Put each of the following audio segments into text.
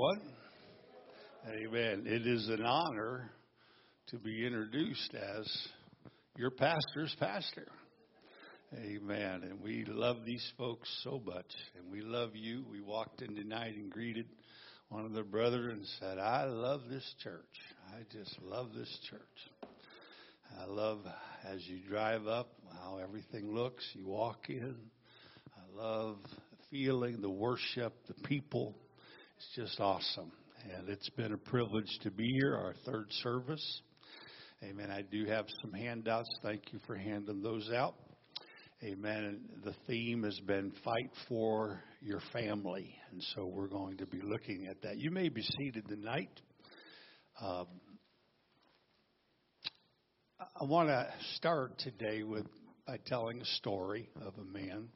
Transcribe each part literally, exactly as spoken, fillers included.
everyone. Amen. It is an honor to be introduced as your pastor's pastor. Amen. And we love these folks so much. And we love you. We walked in tonight and greeted one of the brethren and said, I love this church. I just love this church. I love as you drive up how everything looks. You walk in. I love the feeling, the worship, the people. It's just awesome. And it's been a privilege to be here, our third service. Amen. I do have some handouts. Thank you for handing those out. Amen. And the theme has been Fight for Your Family. And so we're going to be looking at that. You may be seated tonight. Um, I want to start today with by telling a story of a man.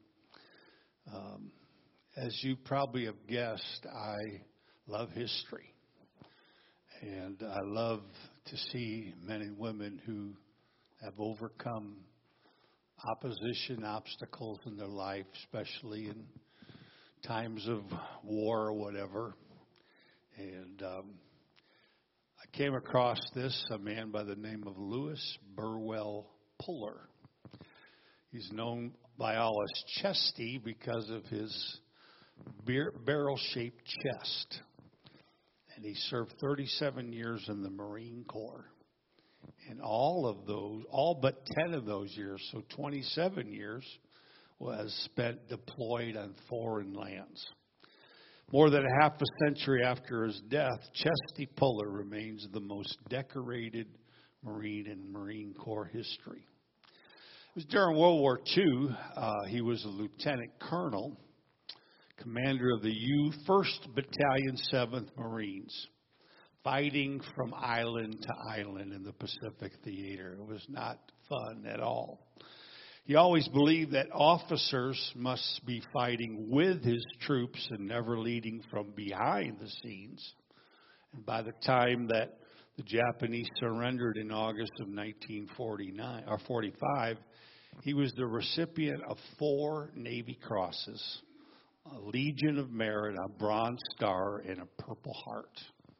Um, as you probably have guessed, I love history. And I love to see men and women who have overcome opposition, obstacles in their life, especially in times of war or whatever. And um, I came across this, a man by the name of Louis Burwell Puller. He's known by all as Chesty because of his bar- barrel-shaped chest. And he served thirty-seven years in the Marine Corps. And all of those, all but ten of those years, so twenty-seven years, was spent deployed on foreign lands. More than a half a century after his death, Chesty Puller remains the most decorated Marine in Marine Corps history. It was during World War Two. Uh, he was a lieutenant colonel, commander of the U first Battalion, seventh Marines, fighting from island to island in the Pacific Theater. It was not fun at all. He always believed that officers must be fighting with his troops and never leading from behind the scenes. And by the time that the Japanese surrendered in August of nineteen forty-nine or forty-five, he was the recipient of four Navy Crosses, a Legion of Merit, a Bronze Star, and a Purple Heart.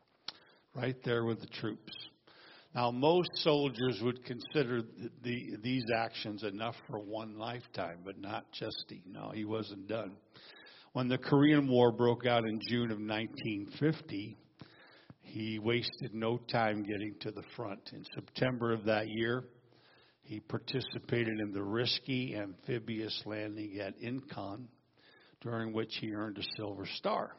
Right there with the troops. Now, most soldiers would consider the, the, these actions enough for one lifetime, but not Chesty. No, he wasn't done. When the Korean War broke out in June of nineteen fifty, he wasted no time getting to the front. In September of that year, he participated in the risky amphibious landing at Incheon, during which he earned a Silver Star.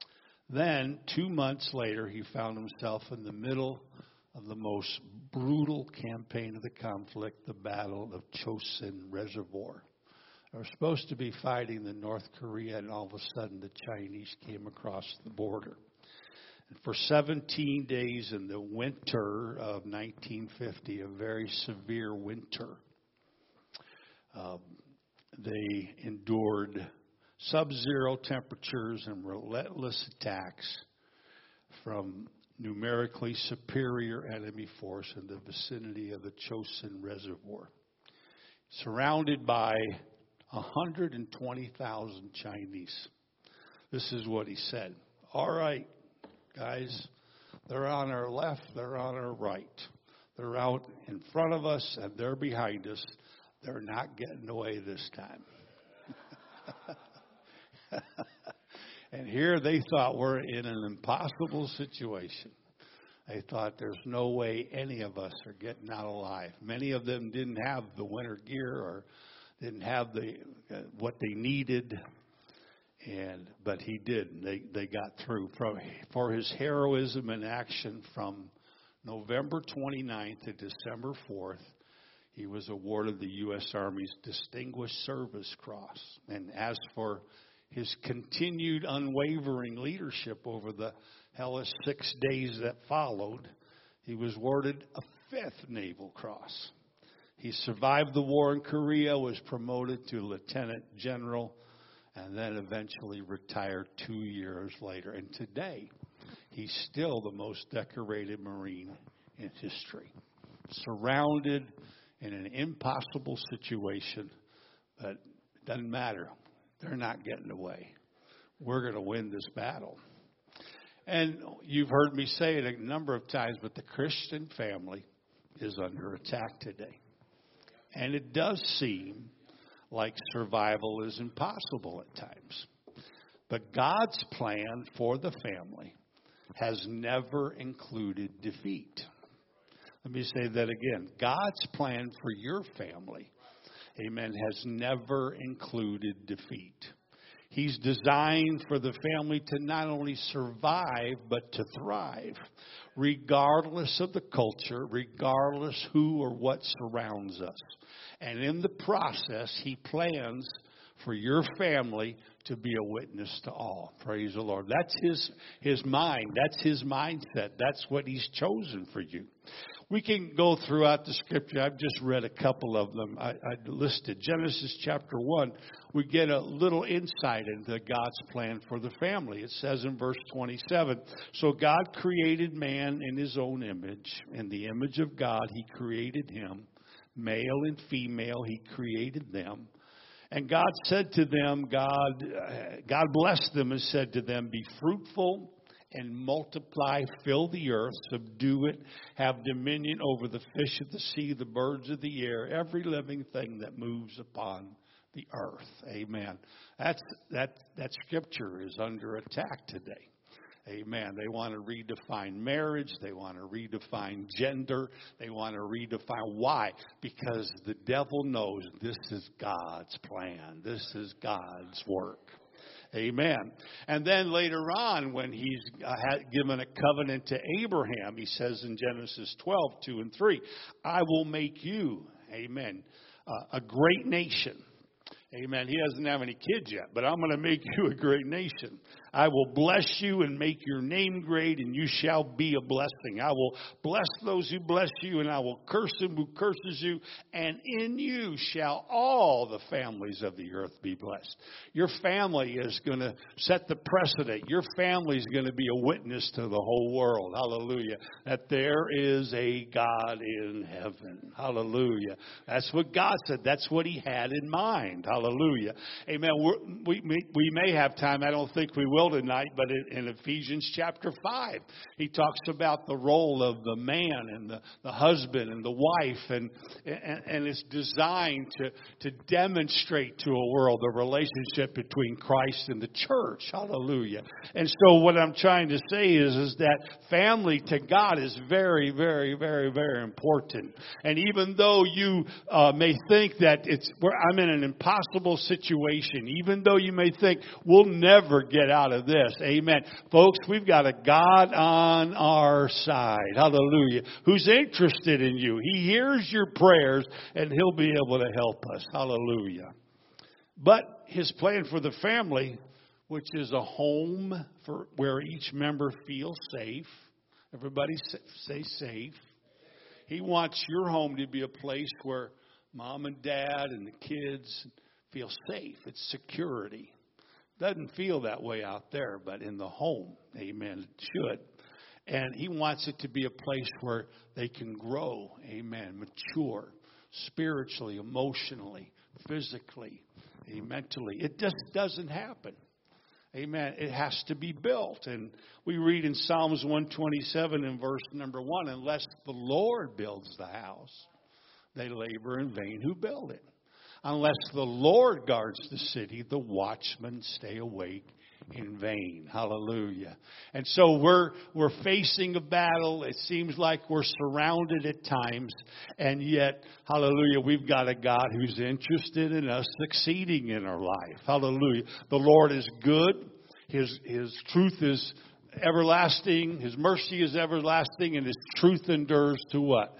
Then, two months later, he found himself in the middle of the most brutal campaign of the conflict, the Battle of Chosin Reservoir. They were supposed to be fighting the North Korea, and all of a sudden the Chinese came across the border. And for seventeen days in the winter of nineteen fifty, a very severe winter, um, they endured sub-zero temperatures and relentless attacks from numerically superior enemy force in the vicinity of the Chosin Reservoir. Surrounded by one hundred twenty thousand Chinese. This is what he said. All right, guys, they're on our left, they're on our right. They're out in front of us and they're behind us. They're not getting away this time. And here they thought we're in an impossible situation. They thought there's no way any of us are getting out alive. Many of them didn't have the winter gear or didn't have the uh, what they needed, and but he did. They they got through. From, for his heroism and action from November twenty-ninth to December fourth, he was awarded the U S Army's Distinguished Service Cross. And as for his continued unwavering leadership over the hellish six days that followed, he was awarded a fifth Naval Cross. He survived the war in Korea, was promoted to lieutenant general, and then eventually retired two years later. And today, he's still the most decorated Marine in history. Surrounded in an impossible situation, but it doesn't matter. They're not getting away. We're going to win this battle. And you've heard me say it a number of times, but the Christian family is under attack today. And it does seem like survival is impossible at times. But God's plan for the family has never included defeat. Let me say that again. God's plan for your family, amen, has never included defeat. He's designed for the family to not only survive, but to thrive, regardless of the culture, regardless who or what surrounds us. And in the process, He plans for your family to be a witness to all. Praise the Lord. That's His, His mind. That's His mindset. That's what He's chosen for you. We can go throughout the Scripture. I've just read a couple of them. I, I listed Genesis chapter one. We get a little insight into God's plan for the family. It says in verse twenty-seven, so God created man in His own image. In the image of God, He created him. Male and female, He created them. And God said to them, God, God blessed them and said to them, be fruitful and multiply, fill the earth, subdue it, have dominion over the fish of the sea, the birds of the air, every living thing that moves upon the earth. Amen. That's, that, that scripture is under attack today. Amen. They want to redefine marriage. They want to redefine gender. They want to redefine why? Because the devil knows this is God's plan. This is God's work. Amen. And then later on, when He's uh, had given a covenant to Abraham, He says in Genesis twelve, two and three, I will make you, amen, uh, a great nation. Amen. He doesn't have any kids yet, but I'm going to make you a great nation. I will bless you and make your name great, and you shall be a blessing. I will bless those who bless you, and I will curse him who curses you. And in you shall all the families of the earth be blessed. Your family is going to set the precedent. Your family is going to be a witness to the whole world. Hallelujah. That there is a God in heaven. Hallelujah. That's what God said. That's what He had in mind. Hallelujah. Amen. We're, we, we, we may have time. I don't think we will tonight, but in, in Ephesians chapter five, he talks about the role of the man and the, the husband and the wife, and, and, and it's designed to, to demonstrate to a world the relationship between Christ and the church. Hallelujah. And so what I'm trying to say is, is that family to God is very, very, very, very important. And even though you uh, may think that it's where I'm in an impossible situation, even though you may think we'll never get out of this. Amen. Folks, we've got a God on our side. Hallelujah. Who's interested in you. He hears your prayers and He'll be able to help us. Hallelujah. But His plan for the family, which is a home for where each member feels safe. Everybody say safe. He wants your home to be a place where mom and dad and the kids feel safe. It's security. Doesn't feel that way out there, but in the home, amen, it should. And He wants it to be a place where they can grow, amen, mature, spiritually, emotionally, physically, mentally. It just doesn't happen. Amen. It has to be built. And we read in Psalms one twenty-seven in verse number one, unless the Lord builds the house, they labor in vain who build it. Unless the Lord guards the city, the watchmen stay awake in vain. Hallelujah. And so we're we're facing a battle. It seems like we're surrounded at times. And yet, hallelujah, we've got a God who's interested in us succeeding in our life. Hallelujah. The Lord is good. His, his truth is everlasting. His mercy is everlasting. And His truth endures to what?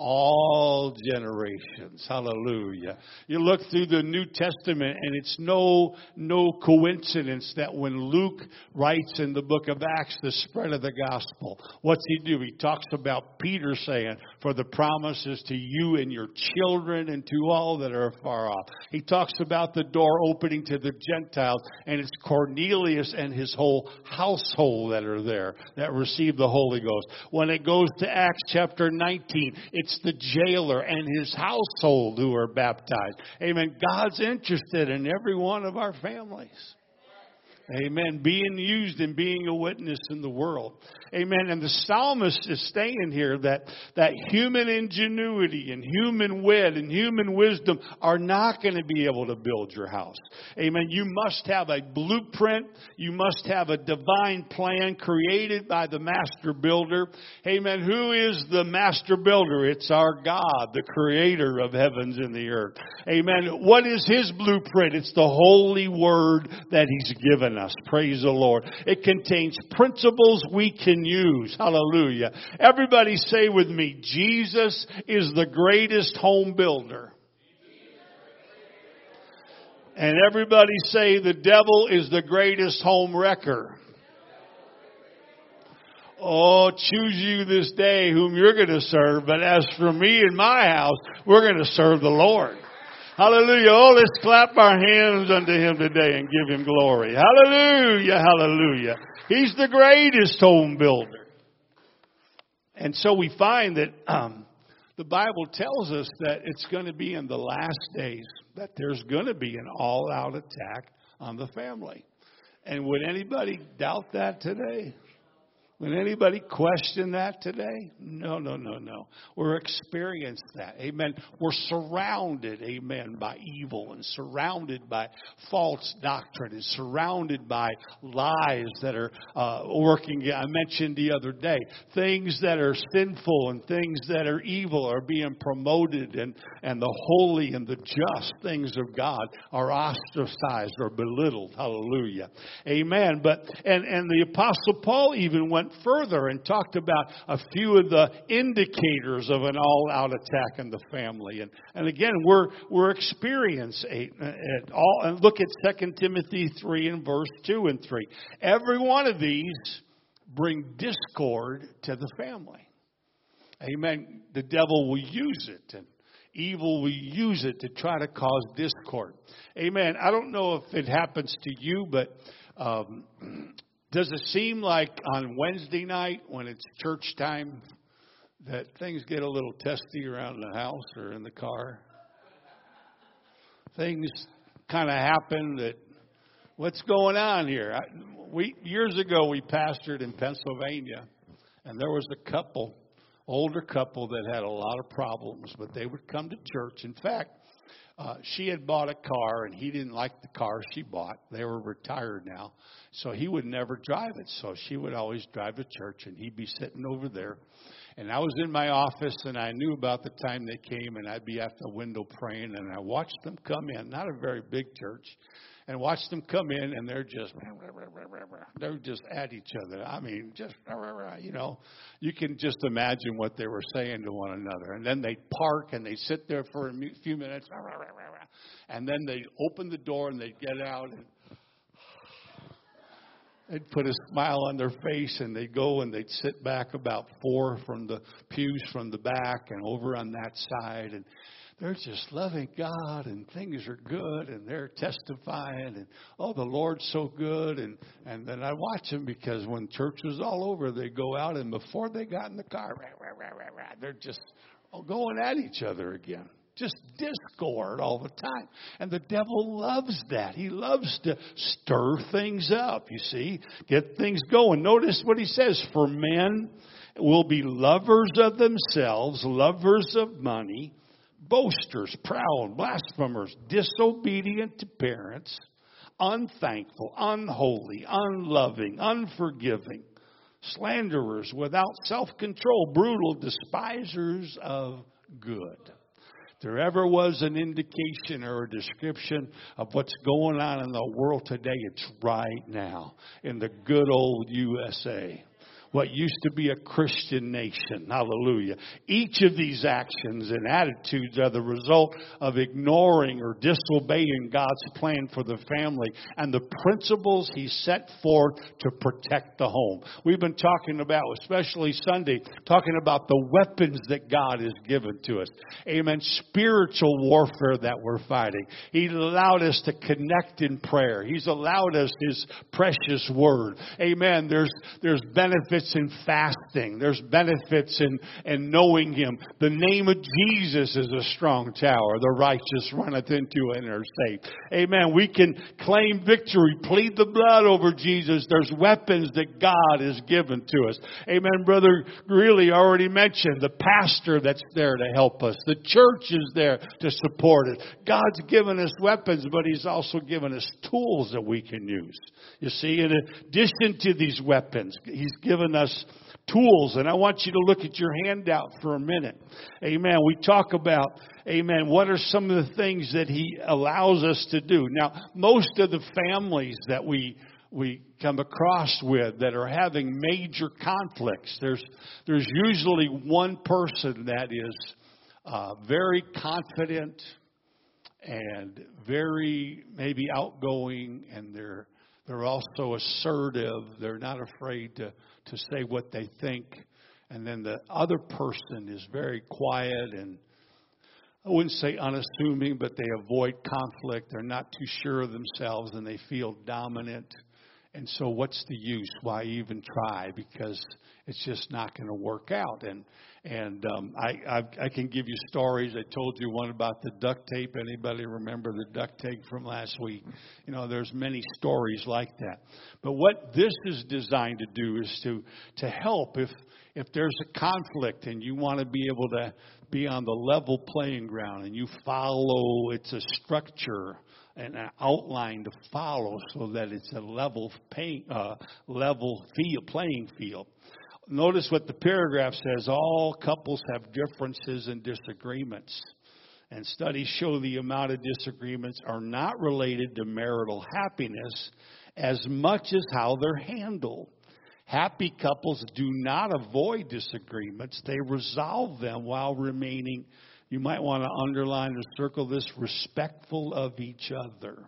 All generations. Hallelujah. You look through the New Testament and it's no, no coincidence that when Luke writes in the book of Acts the spread of the gospel, what's he do? He talks about Peter saying, for the promises to you and your children and to all that are far off. He talks about the door opening to the Gentiles, and it's Cornelius and his whole household that are there that receive the Holy Ghost. When it goes to Acts chapter nineteen, it's It's the jailer and his household who are baptized. Amen. God's interested in every one of our families. Amen. Being used and being a witness in the world. Amen. And the psalmist is saying here that, that human ingenuity and human wit and human wisdom are not going to be able to build your house. Amen. You must have a blueprint. You must have a divine plan created by the master builder. Amen. Who is the master builder? It's our God, the creator of heavens and the earth. Amen. What is his blueprint? It's the holy word that he's given us. Praise the Lord. It contains principles we can use. Hallelujah. Everybody say with me, Jesus is the greatest home builder. And everybody say the devil is the greatest home wrecker. Oh, choose you this day whom you're going to serve. But as for me and my house, we're going to serve the Lord. Hallelujah. Oh, let's clap our hands unto him today and give him glory. Hallelujah. Hallelujah. He's the greatest home builder. And so we find that um, the Bible tells us that it's going to be in the last days that there's going to be an all-out attack on the family. And would anybody doubt that today? Would anybody question that today? No, no, no, no. We're experiencing that. Amen. We're surrounded, amen, by evil and surrounded by false doctrine and surrounded by lies that are uh, working. I mentioned the other day, things that are sinful and things that are evil are being promoted, and, and the holy and the just things of God are ostracized or belittled. Hallelujah. Amen. But and, and the Apostle Paul even went further and talked about a few of the indicators of an all-out attack in the family. And and again, we're we're experiencing it all. And look at Second Timothy three and verse two and three. Every one of these bring discord to the family. Amen. The devil will use it, and evil will use it to try to cause discord. Amen. I don't know if it happens to you, but um, does it seem like on Wednesday night when it's church time that things get a little testy around the house or in the car? Things kind of happen that, what's going on here? I, we years ago we pastored in Pennsylvania, and there was a couple, older couple that had a lot of problems, but they would come to church. In fact, Uh, she had bought a car, and he didn't like the car she bought. They were retired now, so he would never drive it. So she would always drive to church, and he'd be sitting over there. And I was in my office, and I knew about the time they came, and I'd be at the window praying, and I watched them come in. Not a very big church. And watched them come in, and they're just, they're just at each other. I mean, just, you know, you can just imagine what they were saying to one another. And then they'd park, and they'd sit there for a few minutes, and then they'd open the door, and they'd get out, and they'd put a smile on their face, and they'd go, and they'd sit back about four from the pews from the back and over on that side, and they're just loving God, and things are good, and they're testifying, and, oh, the Lord's so good. And, and then I watch them, because when church was all over, they go out, and before they got in the car, rah, rah, rah, rah, rah, they're just going at each other again. Just discord all the time. And the devil loves that. He loves to stir things up, you see, get things going. Notice what he says, for men will be lovers of themselves, lovers of money, boasters, proud, blasphemers, disobedient to parents, unthankful, unholy, unloving, unforgiving, slanderers, without self-control, brutal, despisers of good. If there ever was an indication or a description of what's going on in the world today, it's right now in the good old U S A. What used to be a Christian nation. Hallelujah. Each of these actions and attitudes are the result of ignoring or disobeying God's plan for the family and the principles He set forth to protect the home. We've been talking about, especially Sunday, talking about the weapons that God has given to us. Amen. Spiritual warfare that we're fighting. He allowed us to connect in prayer. He's allowed us His precious word. Amen. There's, there's benefit benefits in fasting. There's benefits in, in knowing Him. The name of Jesus is a strong tower. The righteous runneth into it and are safe. Amen. We can claim victory, plead the blood over Jesus. There's weapons that God has given to us. Amen. Brother Greeley already mentioned the pastor that's there to help us. The church is there to support it. God's given us weapons, but He's also given us tools that we can use. You see, in addition to these weapons, He's given us tools. And I want you to look at your handout for a minute. Amen. We talk about, amen, what are some of the things that He allows us to do? Now, most of the families that we we come across with that are having major conflicts, there's there's usually one person that is uh, very confident and very maybe outgoing, and they're they're also assertive. They're not afraid to, to say what they think. And then the other person is very quiet and, I wouldn't say unassuming, but they avoid conflict. They're not too sure of themselves and they feel dominant. And so what's the use? Why even try? Because it's just not going to work out. And and um, I, I I can give you stories. I told you one about the duct tape. Anybody remember the duct tape from last week? You know, there's many stories like that. But what this is designed to do is to to help if if there's a conflict and you want to be able to be on the level playing ground and you follow, it's a structure, an outline to follow so that it's a level pay, uh, level field, playing field. Notice what the paragraph says. All couples have differences and disagreements. And studies show the amount of disagreements are not related to marital happiness as much as how they're handled. Happy couples do not avoid disagreements. They resolve them while remaining, you might want to underline or circle this, respectful of each other,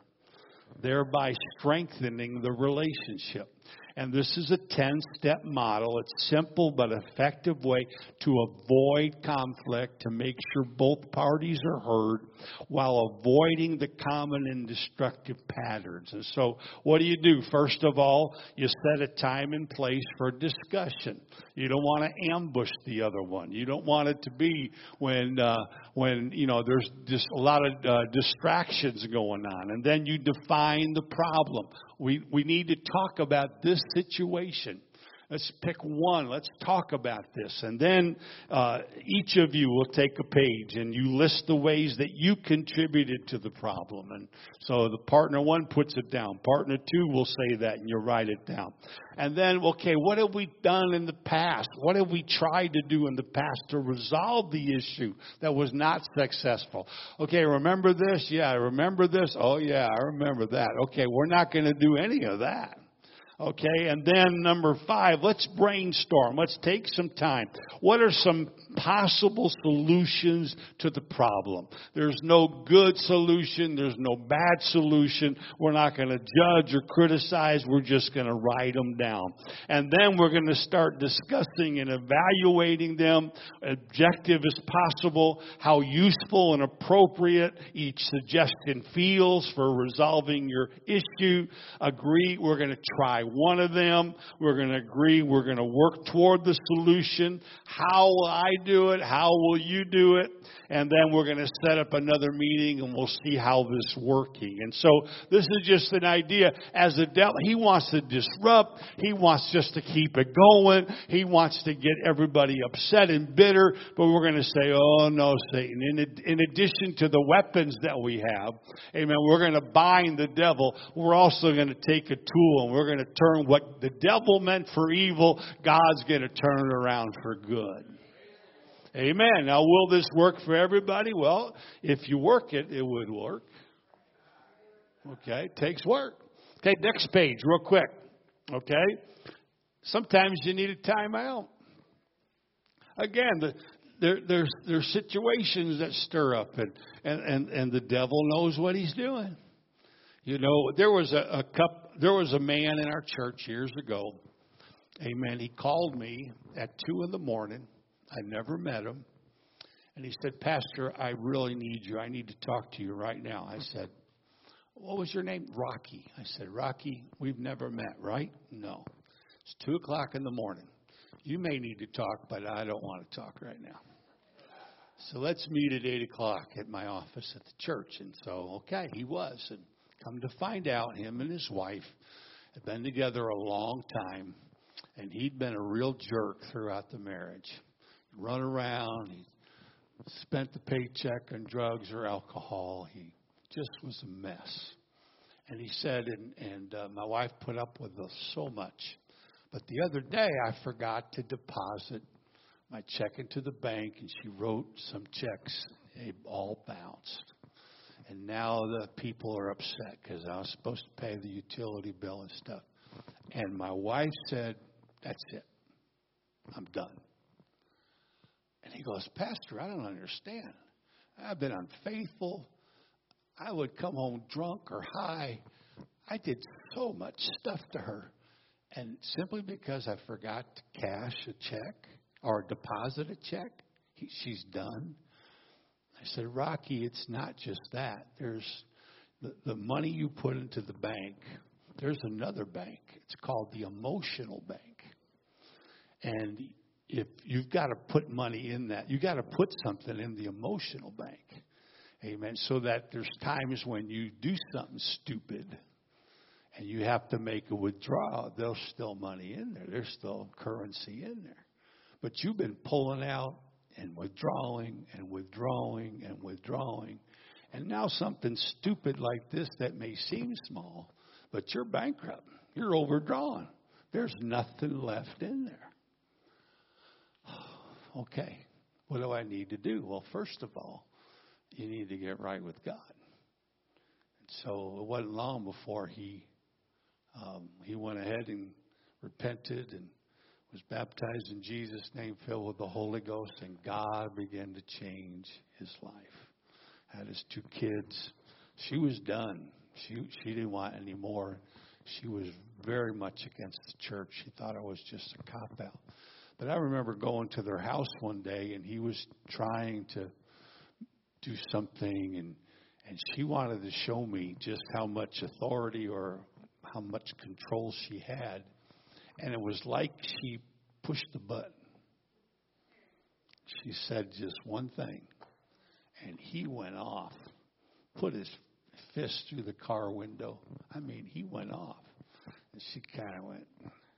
thereby strengthening the relationship. And this is a ten-step model. It's simple but effective way to avoid conflict, to make sure both parties are heard while avoiding the common and destructive patterns. And so what do you do? First of all, you set a time and place for discussion. You don't want to ambush the other one. You don't want it to be when, uh, when you know, there's just a lot of uh, distractions going on. And then you define the problem. We we need to talk about this situation. Let's pick one. Let's talk about this. And then uh, each of you will take a page and you list the ways that you contributed to the problem. And so the partner one puts it down. Partner two will say that and you write it down. And then, okay, what have we done in the past? What have we tried to do in the past to resolve the issue that was not successful? Okay, remember this? Yeah, I remember this? Oh, yeah, I remember that. Okay, we're not going to do any of that. Okay, and then number five, let's brainstorm. Let's take some time. What are some possible solutions to the problem? There's no good solution. There's no bad solution. We're not going to judge or criticize. We're just going to write them down. And then we're going to start discussing and evaluating them, objective as possible, how useful and appropriate each suggestion feels for resolving your issue. Agree, we're going to try one of them. We're going to agree. We're going to work toward the solution. How will I do it? How will you do it? And then we're going to set up another meeting and we'll see how this is working. And so this is just an idea. As the devil, he wants to disrupt. He wants just to keep it going. He wants to get everybody upset and bitter. But we're going to say, oh no, Satan. In, in addition to the weapons that we have, amen, we're going to bind the devil. We're also going to take a tool and we're going to turn what the devil meant for evil, God's going to turn it around for good. Amen. Now, will this work for everybody? Well, if you work it, it would work. Okay, it takes work. Okay, next page, real quick. Okay, sometimes you need a timeout. Again, the, there, there's there's situations that stir up, and, and, and, and the devil knows what he's doing. You know, there was a, a cup, there was a man in our church years ago. Amen. He called me at two in the morning. I never met him. And he said, Pastor, I really need you. I need to talk to you right now. I said, what was your name? Rocky. I said, Rocky, we've never met, right? No. It's two o'clock in the morning. You may need to talk, but I don't want to talk right now. So let's meet at eight o'clock at my office at the church. And so, okay, he was. And come to find out, him and his wife had been together a long time, and he'd been a real jerk throughout the marriage. He'd run around, he spent the paycheck on drugs or alcohol. He just was a mess. And he said, and, and uh, my wife put up with us so much. But the other day, I forgot to deposit my check into the bank, and she wrote some checks. They all bounced. And now the people are upset because I was supposed to pay the utility bill and stuff. And my wife said, that's it. I'm done. And he goes, Pastor, I don't understand. I've been unfaithful. I would come home drunk or high. I did so much stuff to her. And simply because I forgot to cash a check or deposit a check, he, she's done. I said, Rocky, it's not just that. There's the, the money you put into the bank. There's another bank. It's called the emotional bank. And if you've got to put money in that, you've got to put something in the emotional bank. Amen. So that there's times when you do something stupid and you have to make a withdrawal, there's still money in there. There's still currency in there. But you've been pulling out and withdrawing and withdrawing and withdrawing. And now something stupid like this that may seem small, but you're bankrupt. You're overdrawn. There's nothing left in there. Okay, what do I need to do? Well, first of all, you need to get right with God. And so it wasn't long before he um, he went ahead and repented and was baptized in Jesus' name, filled with the Holy Ghost, and God began to change his life. Had his two kids. She was done. She she didn't want any more. She was very much against the church. She thought it was just a cop-out. But I remember going to their house one day, and he was trying to do something, and and she wanted to show me just how much authority or how much control she had. And it was like she pushed the button. She said just one thing, and he went off, put his fist through the car window. I mean, he went off. And she kind of went,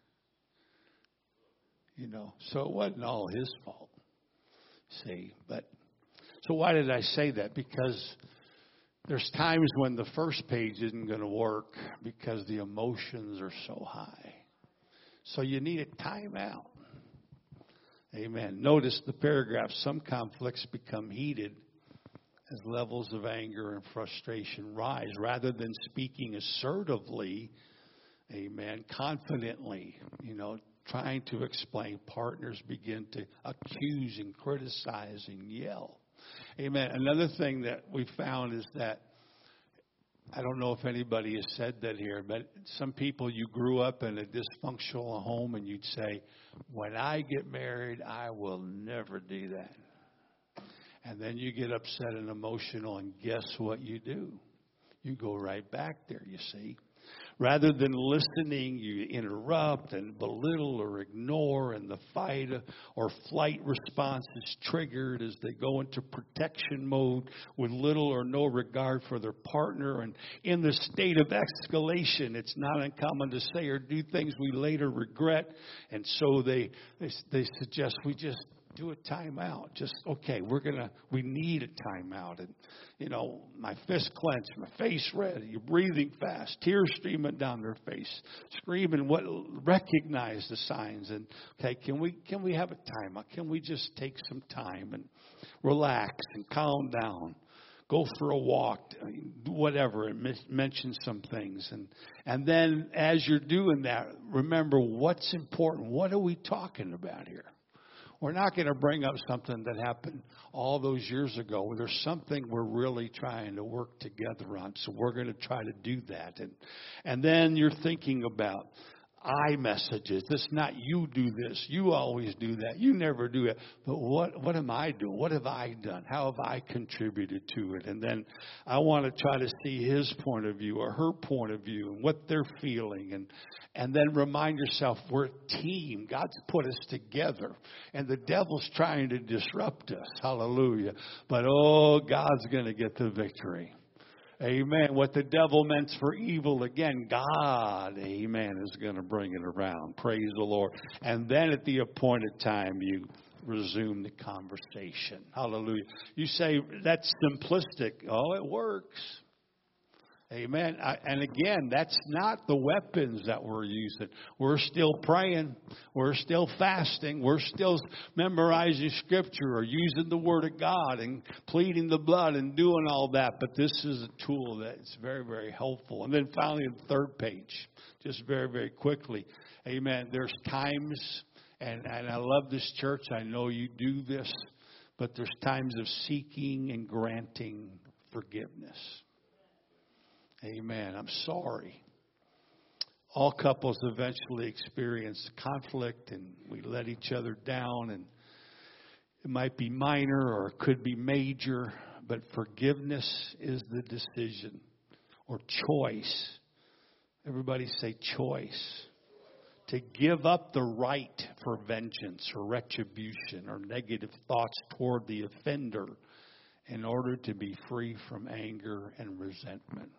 you know. So it wasn't all his fault, see. But so why did I say that? Because there's times when the first page isn't going to work because the emotions are so high. So you need a timeout. Amen. Notice the paragraph. Some conflicts become heated as levels of anger and frustration rise. Rather than speaking assertively, amen, confidently, you know, trying to explain, partners begin to accuse and criticize and yell. Amen. Another thing that we found is that, I don't know if anybody has said that here, but some people, you grew up in a dysfunctional home and you'd say, when I get married, I will never do that. And then you get upset and emotional, and guess what you do? You go right back there, you see. Rather than listening, you interrupt and belittle or ignore, and the fight or flight response is triggered as they go into protection mode with little or no regard for their partner. And in the state of escalation, it's not uncommon to say or do things we later regret. And so they they, they suggest we just do a timeout. Just, okay, we're going to, we need a timeout. And, you know, my fist clenched, my face red, you're breathing fast, tears streaming down their face, screaming, what, recognize the signs. And, okay, can we, can we have a timeout? Can we just take some time and relax and calm down? Go for a walk, whatever, and mention some things. And, and then as you're doing that, remember what's important. What are we talking about here? We're not going to bring up something that happened all those years ago. There's something we're really trying to work together on, so we're going to try to do that. And and then you're thinking about I messages. It's not you do this. You always do that. You never do it. But what, what am I doing? What have I done? How have I contributed to it? And then I want to try to see his point of view or her point of view and what they're feeling. And, and then remind yourself, we're a team. God's put us together. And the devil's trying to disrupt us. Hallelujah. But, oh, God's going to get the victory. Amen. What the devil meant for evil, again, God, amen, is going to bring it around. Praise the Lord. And then at the appointed time, you resume the conversation. Hallelujah. You say, that's simplistic. Oh, it works. Amen. I, and again, that's not the weapons that we're using. We're still praying. We're still fasting. We're still memorizing Scripture or using the Word of God and pleading the blood and doing all that. But this is a tool that's very, very helpful. And then finally, the third page, just very, very quickly. Amen. There's times, and, and I love this church. I know you do this. But there's times of seeking and granting forgiveness. Amen. I'm sorry. All couples eventually experience conflict and we let each other down, and it might be minor or it could be major, but forgiveness is the decision or choice. Everybody say choice. To give up the right for vengeance or retribution or negative thoughts toward the offender in order to be free from anger and resentment.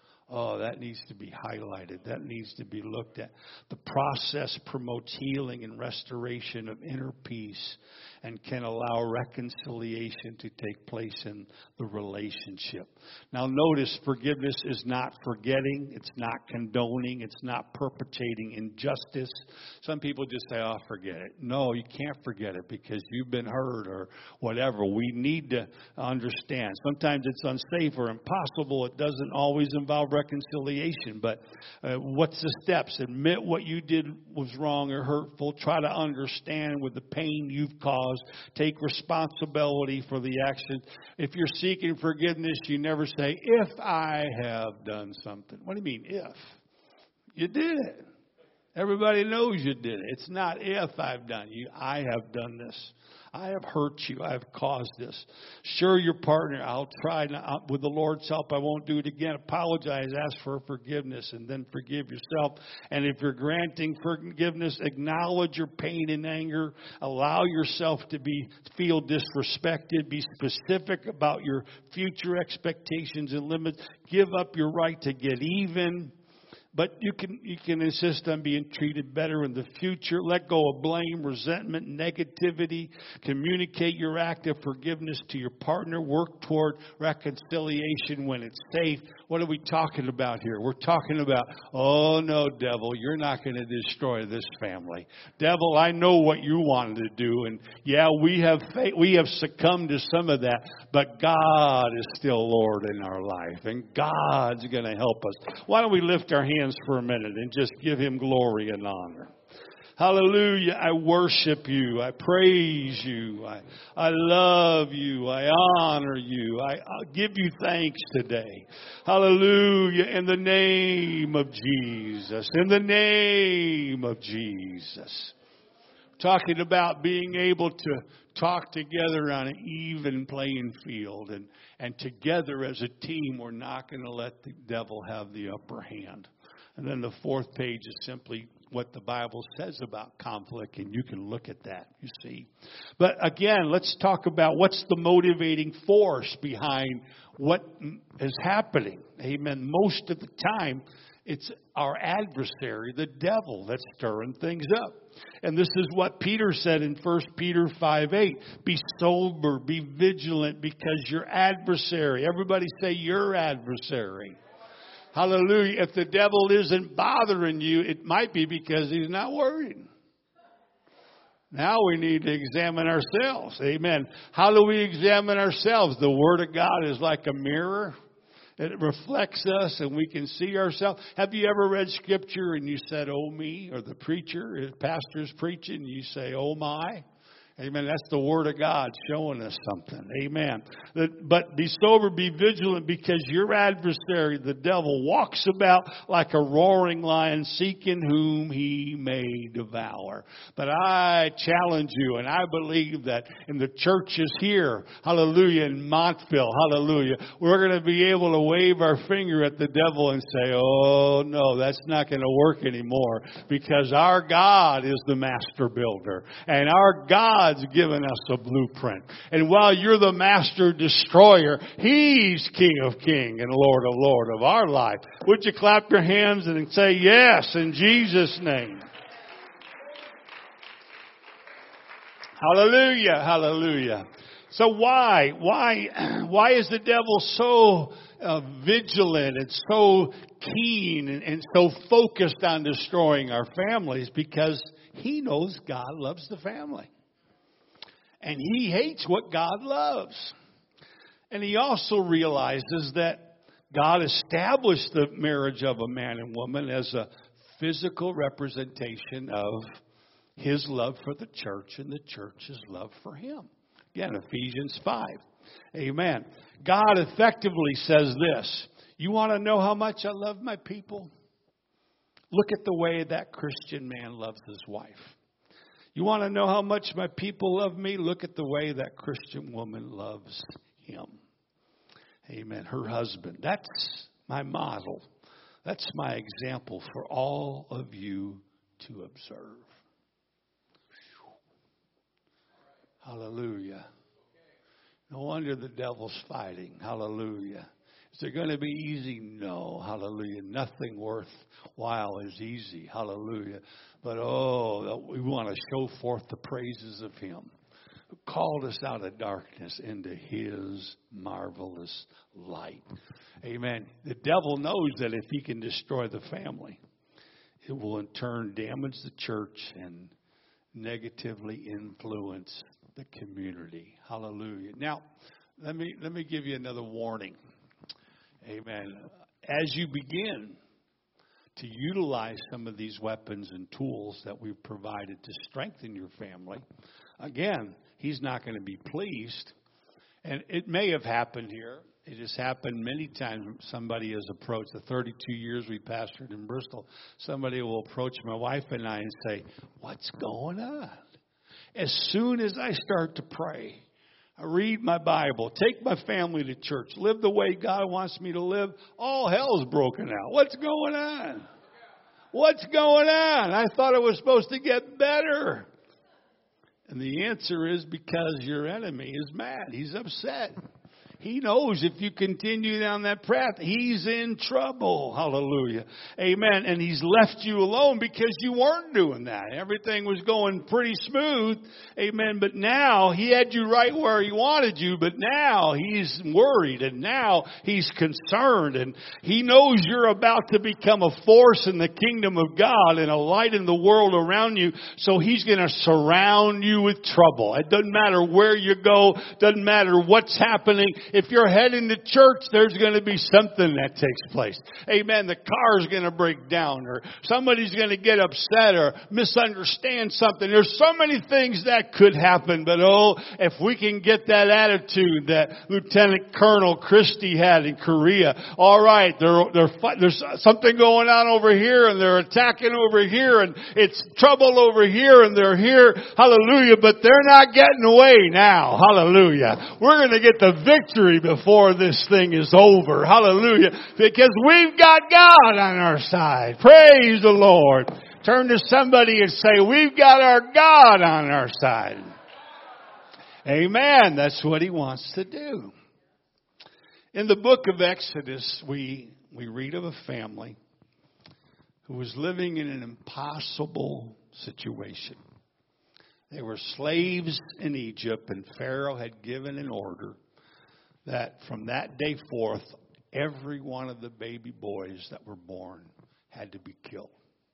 Oh, that needs to be highlighted. That needs to be looked at. The process promotes healing and restoration of inner peace and can allow reconciliation to take place in the relationship. Now notice, forgiveness is not forgetting. It's not condoning. It's not perpetrating injustice. Some people just say, oh, forget it. No, you can't forget it because you've been hurt or whatever. We need to understand. Sometimes it's unsafe or impossible. It doesn't always involve reconciliation. But uh, what's the steps? Admit what you did was wrong or hurtful. Try to understand with the pain you've caused. Take responsibility for the action. If you're seeking forgiveness, you never say, if I have done something. What do you mean, if? You did it. Everybody knows you did it. It's not if I've done you. I have done this. I have hurt you. I have caused this. Assure your partner, I'll try not, with the Lord's help, I won't do it again. Apologize, ask for forgiveness, and then forgive yourself. And if you're granting forgiveness, acknowledge your pain and anger. Allow yourself to be feel disrespected. Be specific about your future expectations and limits. Give up your right to get even. But you can you can insist on being treated better in the future. Let go of blame, resentment, negativity. Communicate your act of forgiveness to your partner. Work toward reconciliation when it's safe. What are we talking about here? We're talking about, oh no, devil, you're not going to destroy this family. Devil, I know what you wanted to do. And yeah, we have fa- we have succumbed to some of that. But God is still Lord in our life. And God's going to help us. Why don't we lift our hands for a minute and just give him glory and honor. Hallelujah. I worship you. I praise you. I, I love you. I honor you. I, I give you thanks today. Hallelujah. In the name of Jesus. In the name of Jesus. Talking about being able to talk together on an even playing field. And, and together as a team, we're not going to let the devil have the upper hand. And then the fourth page is simply what the Bible says about conflict, and you can look at that, you see. But again, let's talk about what's the motivating force behind what is happening. Amen. Most of the time, it's our adversary, the devil, that's stirring things up. And this is what Peter said in First Peter five eight. Be sober, be vigilant, because your adversary, everybody say your adversary. Hallelujah. If the devil isn't bothering you, it might be because he's not worried. Now we need to examine ourselves. Amen. How do we examine ourselves? The Word of God is like a mirror. It reflects us and we can see ourselves. Have you ever read Scripture and you said, oh me, or the preacher, the pastor's preaching, and you say, oh my? Amen. That's the Word of God showing us something. Amen. But be sober, be vigilant, because your adversary, the devil, walks about like a roaring lion, seeking whom he may devour. But I challenge you, and I believe that in the churches here, hallelujah, in Montville, hallelujah, we're going to be able to wave our finger at the devil and say, oh, no, that's not going to work anymore, because our God is the master builder, and our God God's given us a blueprint. And while you're the master destroyer, He's King of Kings and Lord of Lords of our life. Would you clap your hands and say yes in Jesus' name? Hallelujah, hallelujah. So why, why, why is the devil so uh, vigilant and so keen and, and so focused on destroying our families? Because he knows God loves the family. And he hates what God loves. And he also realizes that God established the marriage of a man and woman as a physical representation of His love for the church and the church's love for Him. Again, Ephesians five. Amen. God effectively says this. You want to know how much I love my people? Look at the way that Christian man loves his wife. You want to know how much my people love me? Look at the way that Christian woman loves him. Amen. Her husband. That's my model. That's my example for all of you to observe. Hallelujah. No wonder the devil's fighting. Hallelujah. Is it going to be easy? No. Hallelujah. Nothing worthwhile is easy. Hallelujah. But oh, we want to show forth the praises of Him who called us out of darkness into His marvelous light. Amen. The devil knows that if he can destroy the family, it will in turn damage the church and negatively influence the community. Hallelujah. Now, let me let me give you another warning. Amen. As you begin to utilize some of these weapons and tools that we've provided to strengthen your family, again, he's not going to be pleased. And it may have happened here. It has happened many times. Somebody has approached, the thirty-two years we pastored in Bristol, somebody will approach my wife and I and say, what's going on? As soon as I start to pray, I read my Bible, take my family to church, live the way God wants me to live, all hell's broken out. What's going on? What's going on? I thought it was supposed to get better. And the answer is because your enemy is mad. He's upset. He knows if you continue down that path, he's in trouble. Hallelujah. Amen. And he's left you alone because you weren't doing that. Everything was going pretty smooth. Amen. But now he had you right where he wanted you. But now he's worried and now he's concerned. And he knows you're about to become a force in the kingdom of God and a light in the world around you. So he's going to surround you with trouble. It doesn't matter where you go. Doesn't matter what's happening. If you're heading to church, there's going to be something that takes place. Amen. The car's going to break down, or somebody's going to get upset or misunderstand something. There's so many things that could happen. But oh, if we can get that attitude that Lieutenant Colonel Christie had in Korea. All right, they're, they're, there's something going on over here, and they're attacking over here, and it's trouble over here, and they're here. Hallelujah. But they're not getting away now. Hallelujah. We're going to get the victory before this thing is over. Hallelujah. Because we've got God on our side. Praise the Lord. Turn to somebody and say, we've got our God on our side. Amen. That's what He wants to do. In the book of Exodus, we, we read of a family who was living in an impossible situation. They were slaves in Egypt, and Pharaoh had given an order that from that day forth, every one of the baby boys that were born had to be killed.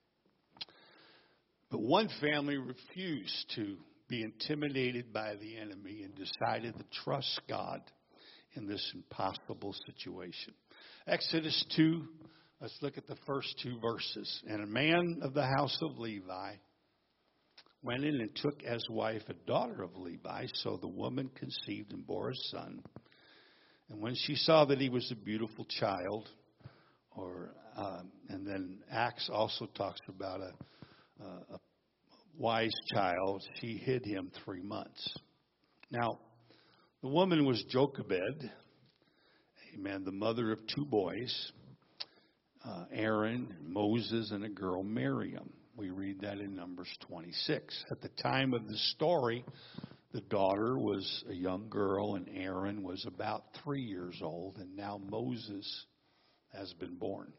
But one family refused to be intimidated by the enemy and decided to trust God in this impossible situation. Exodus two, let's look at the first two verses. And a man of the house of Levi went in and took as wife a daughter of Levi. So the woman conceived and bore a son. And when she saw that he was a beautiful child, or um, and then Acts also talks about a, a, a wise child, she hid him three months. Now, the woman was Jochebed, amen, the mother of two boys, uh, Aaron, Moses, and a girl, Miriam. We read that in Numbers twenty-six. At the time of the story, the daughter was a young girl, and Aaron was about three years old, and now Moses has been born.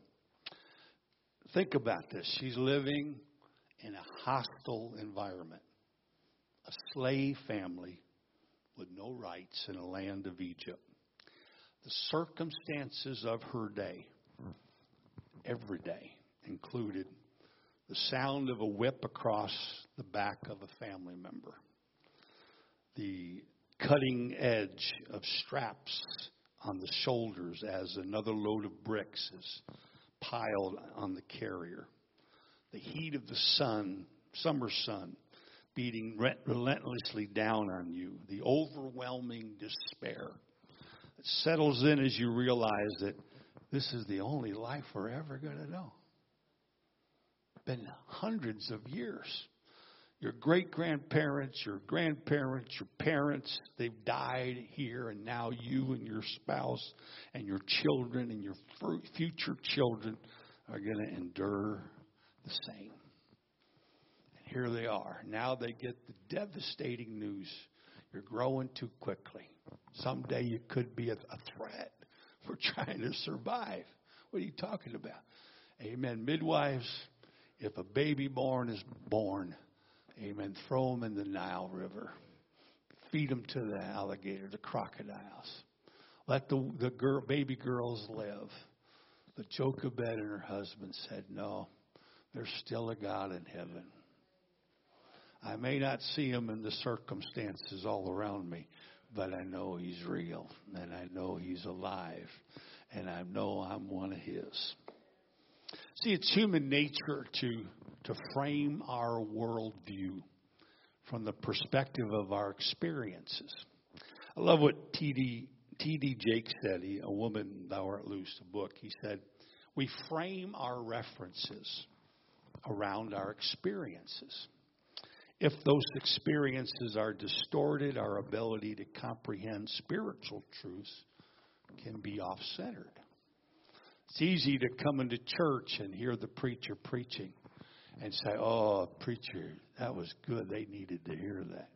Think about this. She's living in a hostile environment, a slave family with no rights in a land of Egypt. The circumstances of her day, every day, included the sound of a whip across the back of a family member, the cutting edge of straps on the shoulders as another load of bricks is piled on the carrier, the heat of the sun, summer sun, beating relentlessly down on you, the overwhelming despair that settles in as you realize that this is the only life we're ever going to know. Been hundreds of years. Your great-grandparents, your grandparents, your parents, they've died here, and now you and your spouse and your children and your future children are going to endure the same. And here they are. Now they get the devastating news. You're growing too quickly. Someday you could be a, a threat. We're trying to survive. What are you talking about? Amen. Midwives, if a baby born is born, amen, throw them in the Nile River. Feed them to the alligator, the crocodiles. Let the, the girl, baby girls live. But Jochebed and her husband said, no, there's still a God in heaven. I may not see him in the circumstances all around me, but I know he's real, and I know he's alive, and I know I'm one of his. See, it's human nature to, to frame our worldview from the perspective of our experiences. I love what T D T D Jakes said, he, A Woman Thou Art Loose, a book. He said, we frame our references around our experiences. If those experiences are distorted, our ability to comprehend spiritual truths can be off-centered. It's easy to come into church and hear the preacher preaching and say, oh, preacher, that was good. They needed to hear that.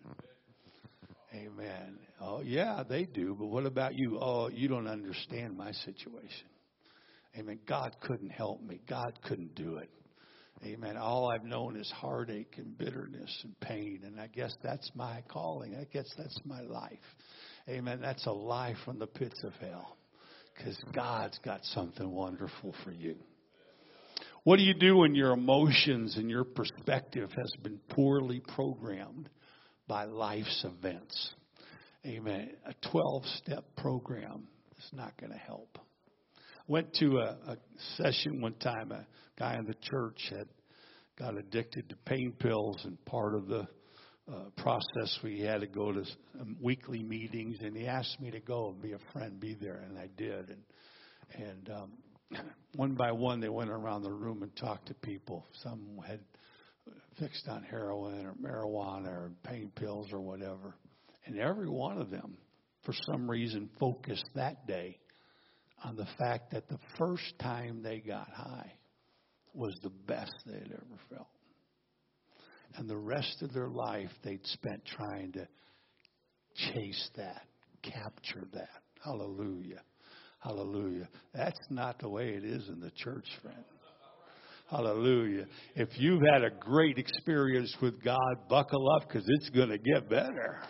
Amen. Oh, yeah, they do. But what about you? Oh, you don't understand my situation. Amen. God couldn't help me. God couldn't do it. Amen. All I've known is heartache and bitterness and pain. And I guess that's my calling. I guess that's my life. Amen. That's a lie from the pits of hell. Because God's got something wonderful for you. What do you do when your emotions and your perspective has been poorly programmed by life's events? Amen. A twelve-step program is not going to help. Went to a, a session one time. A guy in the church had got addicted to pain pills, and part of the uh, process we had to go to um, weekly meetings, and he asked me to go and be a friend, be there, and I did. And and um, one by one, they went around the room and talked to people. Some had fixed on heroin or marijuana or pain pills or whatever, and every one of them, for some reason, focused that day on the fact that the first time they got high was the best they'd ever felt. And the rest of their life they'd spent trying to chase that, capture that. Hallelujah. Hallelujah. That's not the way it is in the church, friend. Hallelujah. If you've had a great experience with God, buckle up, because it's going to get better.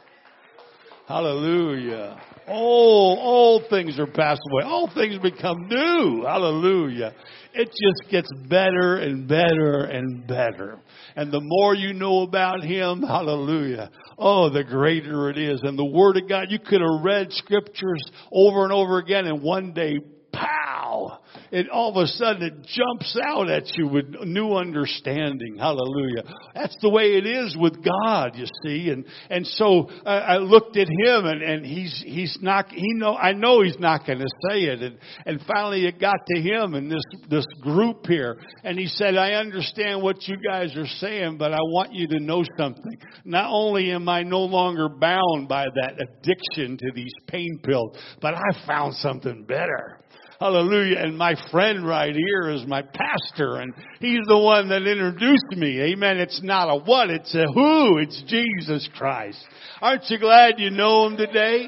Hallelujah. All, all things are passed away. All things become new. Hallelujah. It just gets better and better and better. And the more you know about him, hallelujah, oh, the greater it is. And the Word of God, you could have read scriptures over and over again, and one day, pow, wow. It all of a sudden it jumps out at you with new understanding. Hallelujah. That's the way it is with God, you see. And and so uh, I looked at him, and, and he's he's not he know I know he's not going to say it. And and finally it got to him and this this group here, and he said, "I understand what you guys are saying, but I want you to know something. Not only am I no longer bound by that addiction to these pain pills, but I found something better." Hallelujah. And my friend right here is my pastor, and he's the one that introduced me. Amen. It's not a what, it's a who. It's Jesus Christ. Aren't you glad you know him today?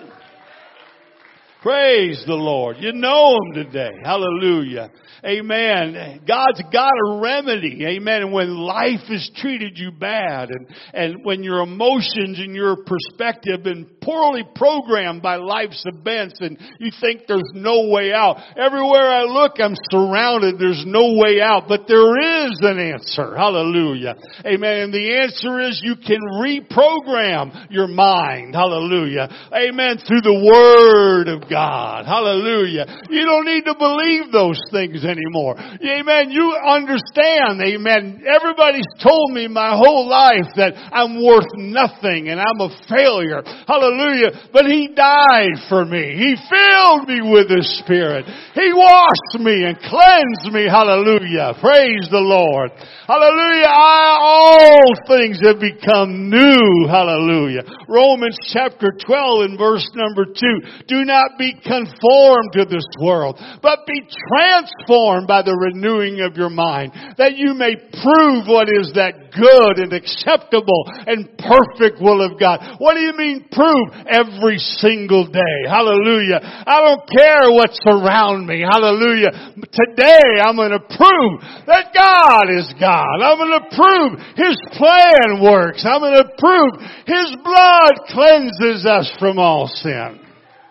Praise the Lord. You know him today. Hallelujah. Amen. God's got a remedy. Amen. When life has treated you bad, and, and when your emotions and your perspective have been poorly programmed by life's events, and you think there's no way out. Everywhere I look, I'm surrounded. There's no way out. But there is an answer. Hallelujah. Amen. And the answer is you can reprogram your mind. Hallelujah. Amen. Through the Word of God. Hallelujah. You don't need to believe those things anymore. Amen. You understand. Amen. Everybody's told me my whole life that I'm worth nothing and I'm a failure. Hallelujah. But He died for me. He filled me with His Spirit. He washed me and cleansed me. Hallelujah. Praise the Lord. Hallelujah. I, all things have become new. Hallelujah. Romans chapter twelve and verse number two. Do not be conformed to this world, but be transformed by the renewing of your mind, that you may prove what is that good and acceptable and perfect will of God. What do you mean prove? Every single day. Hallelujah. I don't care what's around me. Hallelujah. Today I'm going to prove that God is God. I'm going to prove His plan works. I'm going to prove His blood cleanses us from all sin.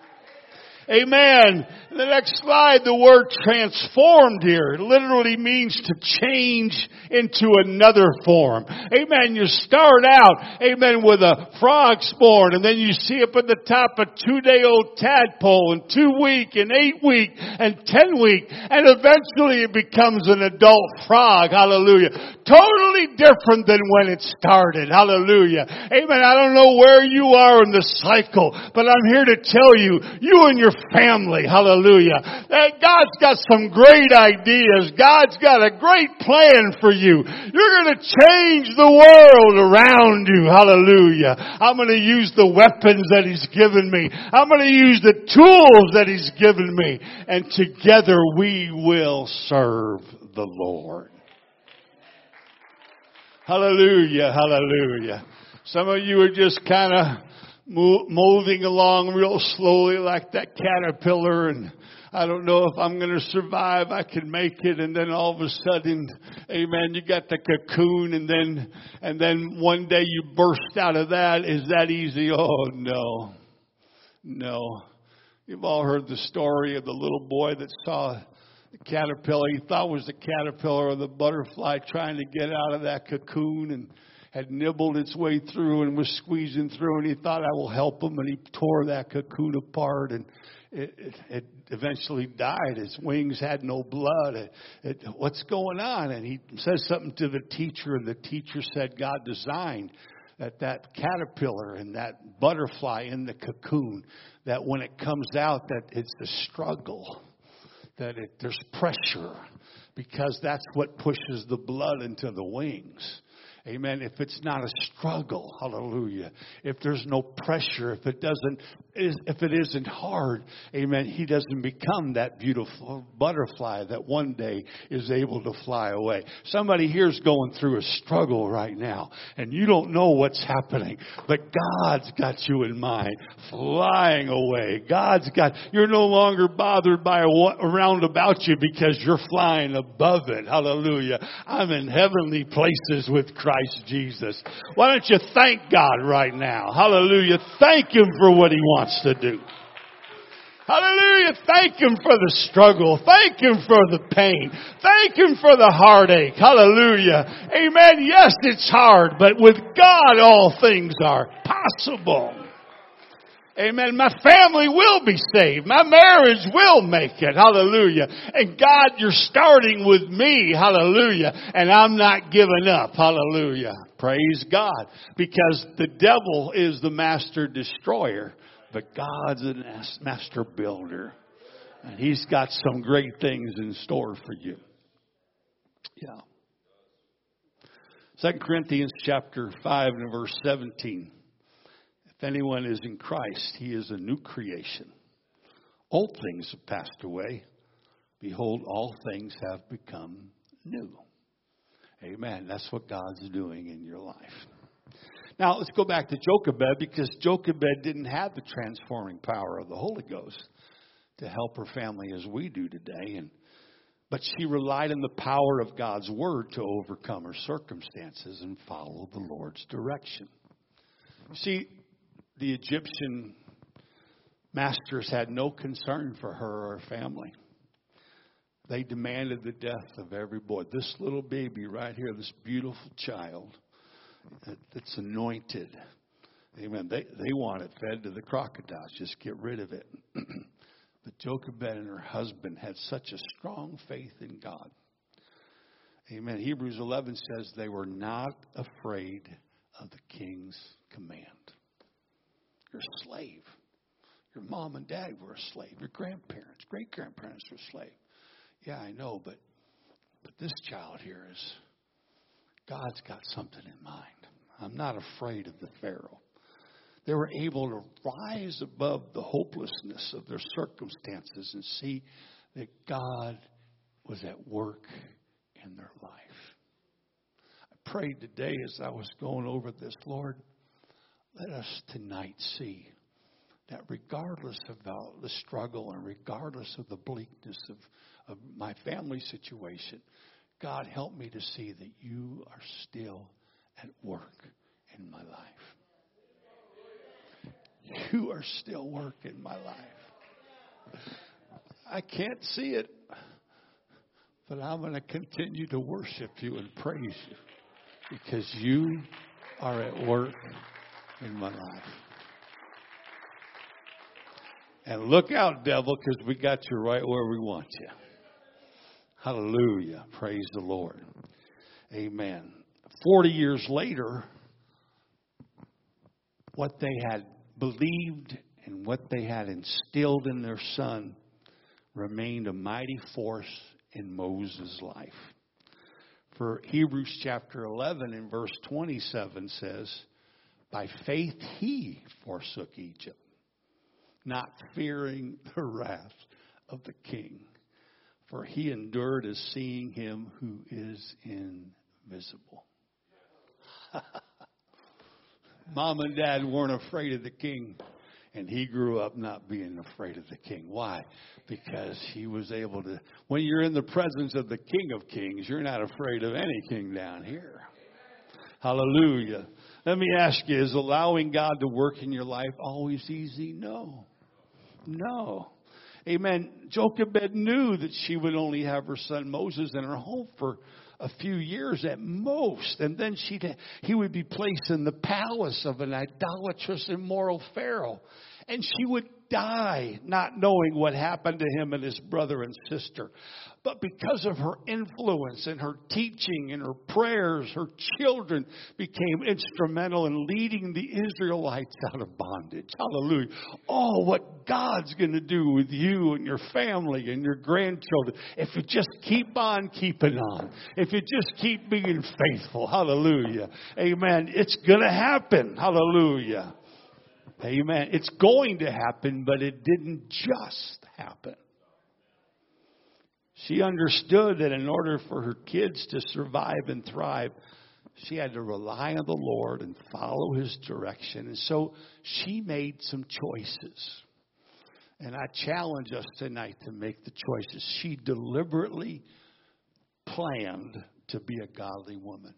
Amen. The next slide, the word transformed here literally means to change into another form. Amen. You start out, amen, with a frog spawn, and then you see up at the top a two-day-old tadpole, and two-week, and eight-week, and ten-week, and eventually it becomes an adult frog. Hallelujah. Totally different than when it started. Hallelujah. Amen. I don't know where you are in the cycle, but I'm here to tell you, you and your family, hallelujah, that God's got some great ideas. God's got a great plan for you. You're going to change the world around you. Hallelujah. I'm going to use the weapons that He's given me. I'm going to use the tools that He's given me. And together we will serve the Lord. Hallelujah. Hallelujah. Some of you are just kind of moving along real slowly like that caterpillar, and I don't know if I'm going to survive. I can make it, and then all of a sudden, amen, you got the cocoon, and then and then one day you burst out of that. Is that easy? Oh, no. No. You've all heard the story of the little boy that saw the caterpillar. He thought it was the caterpillar or the butterfly trying to get out of that cocoon, and had nibbled its way through and was squeezing through, and he thought, I will help him, and he tore that cocoon apart, and it, it, it eventually died. Its wings had no blood. It, it, what's going on? And he says something to the teacher, and the teacher said God designed that that caterpillar and that butterfly in the cocoon, that when it comes out, that it's a struggle, that it, there's pressure, because that's what pushes the blood into the wings. Amen. If it's not a struggle, hallelujah. If there's no pressure, if it doesn't, if it isn't hard, amen, he doesn't become that beautiful butterfly that one day is able to fly away. Somebody here's going through a struggle right now, and you don't know what's happening, but God's got you in mind, flying away. God's got, you're no longer bothered by what around about you because you're flying above it. Hallelujah. I'm in heavenly places with Christ. Christ Jesus. Why don't you thank God right now? Hallelujah. Thank Him for what He wants to do. Hallelujah. Thank Him for the struggle. Thank Him for the pain. Thank Him for the heartache. Hallelujah. Amen. Yes, it's hard, but with God all things are possible. Amen. My family will be saved. My marriage will make it. Hallelujah. And God, you're starting with me. Hallelujah. And I'm not giving up. Hallelujah. Praise God. Because the devil is the master destroyer, but God's the master builder. And He's got some great things in store for you. Yeah. Second Corinthians chapter five and verse seventeen. If anyone is in Christ, he is a new creation. Old things have passed away. Behold, all things have become new. Amen. That's what God's doing in your life. Now, let's go back to Jochebed, because Jochebed didn't have the transforming power of the Holy Ghost to help her family as we do today. And But she relied on the power of God's Word to overcome her circumstances and follow the Lord's direction. See, the Egyptian masters had no concern for her or her family. They demanded the death of every boy. This little baby right here, this beautiful child that's anointed. Amen. They, they want it fed to the crocodiles. Just get rid of it. But Jochebed and her husband had such a strong faith in God. Amen. Hebrews eleven says they were not afraid of the king's command. You're a slave. Your mom and dad were a slave. Your grandparents, great-grandparents were a slave. Yeah, I know, but but this child here is, God's got something in mind. I'm not afraid of the Pharaoh. They were able to rise above the hopelessness of their circumstances and see that God was at work in their life. I prayed today as I was going over this, Lord, let us tonight see that regardless of the struggle and regardless of the bleakness of, of my family situation, God, help me to see that you are still at work in my life. You are still working my life. I can't see it, but I'm going to continue to worship you and praise you because you are at work in my life. And look out, devil, because we got you right where we want you. Hallelujah. Praise the Lord. Amen. Forty years later, what they had believed and what they had instilled in their son remained a mighty force in Moses' life. For Hebrews chapter eleven and verse twenty-seven says, by faith he forsook Egypt, not fearing the wrath of the king, for he endured as seeing him who is invisible. Mom and dad weren't afraid of the king, and he grew up not being afraid of the king. Why? Because he was able to, when you're in the presence of the King of Kings, you're not afraid of any king down here. Hallelujah. Let me ask you, is allowing God to work in your life always easy? No. No. Amen. Jochebed knew that she would only have her son Moses in her home for a few years at most. And then she'd, he would be placed in the palace of an idolatrous, immoral Pharaoh. And she would die not knowing what happened to him and his brother and sister. But because of her influence and her teaching and her prayers, her children became instrumental in leading the Israelites out of bondage. Hallelujah. Oh, what God's going to do with you and your family and your grandchildren if you just keep on keeping on. If you just keep being faithful. Hallelujah. Amen. It's going to happen. Hallelujah. Amen. It's going to happen, but it didn't just happen. She understood that in order for her kids to survive and thrive, she had to rely on the Lord and follow His direction. And so she made some choices. And I challenge us tonight to make the choices. She deliberately planned to be a godly woman.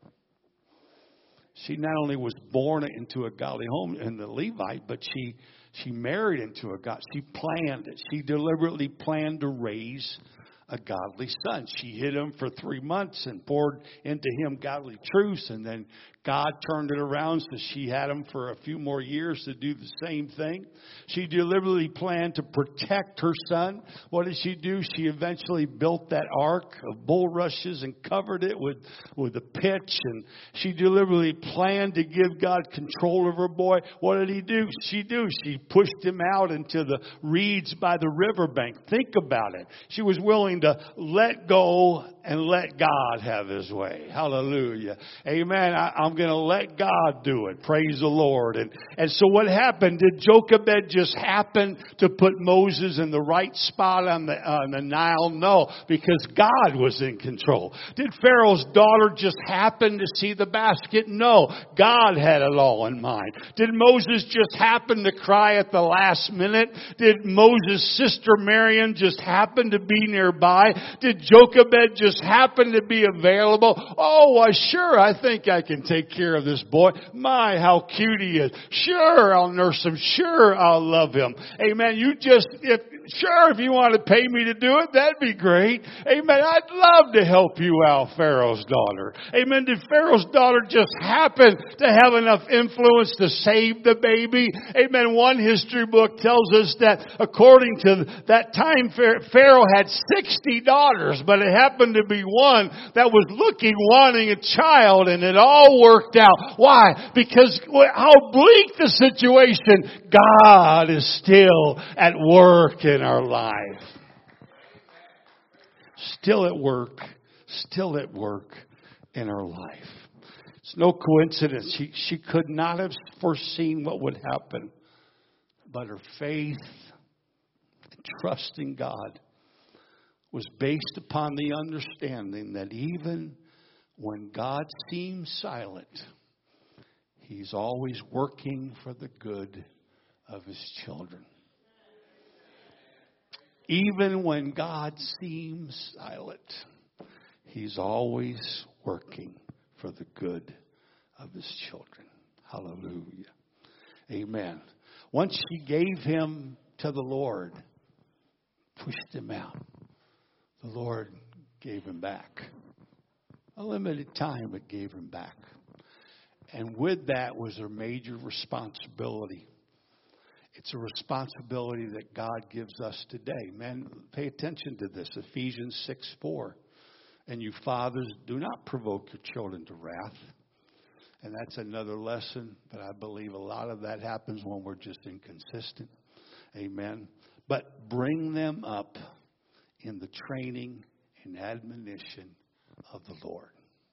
She not only was born into a godly home in the Levite, but she she married into a God. She planned it. She deliberately planned to raise a godly son. She hid him for three months and poured into him godly truths and then God turned it around so she had him for a few more years to do the same thing. She deliberately planned to protect her son. What did she do? She eventually built that ark of bulrushes and covered it with, with a pitch. And she deliberately planned to give God control of her boy. What did he do? She do. She pushed him out into the reeds by the riverbank. Think about it. She was willing to let go and let God have his way. Hallelujah. Amen. I, I'm going to let God do it. Praise the Lord. And, and so what happened? Did Jochebed just happen to put Moses in the right spot on the, on the Nile? No, because God was in control. Did Pharaoh's daughter just happen to see the basket? No, God had it all in mind. Did Moses just happen to cry at the last minute? Did Moses' sister Miriam just happen to be nearby? Did Jochebed just happen to be available? Oh, why, sure, I think I can take care of this boy. My, how cute he is. Sure, I'll nurse him. Sure, I'll love him. Amen. You just, if, sure, if you want to pay me to do it, that'd be great. Amen. I'd love to help you out, Pharaoh's daughter. Amen. Did Pharaoh's daughter just happen to have enough influence to save the baby? Amen. One history book tells us that according to that time, Pharaoh had sixty daughters, but it happened to be one that was looking, wanting a child, and it all worked out. Why? Because how bleak the situation, God is still at work in our life. Still at work. Still at work in our life. It's no coincidence. She, she could not have foreseen what would happen. But her faith and trust in God was based upon the understanding that even when God seems silent, He's always working for the good of His children. Even when God seems silent, He's always working for the good of His children. Hallelujah. Amen. Once she gave him to the Lord, pushed him out, the Lord gave him back. A limited time, but gave him back. And with that was a major responsibility. It's a responsibility that God gives us today. Men, pay attention to this. Ephesians six four. And you fathers, do not provoke your children to wrath. And that's another lesson, but I believe a lot of that happens when we're just inconsistent. Amen. But bring them up in the training and admonition of the Lord.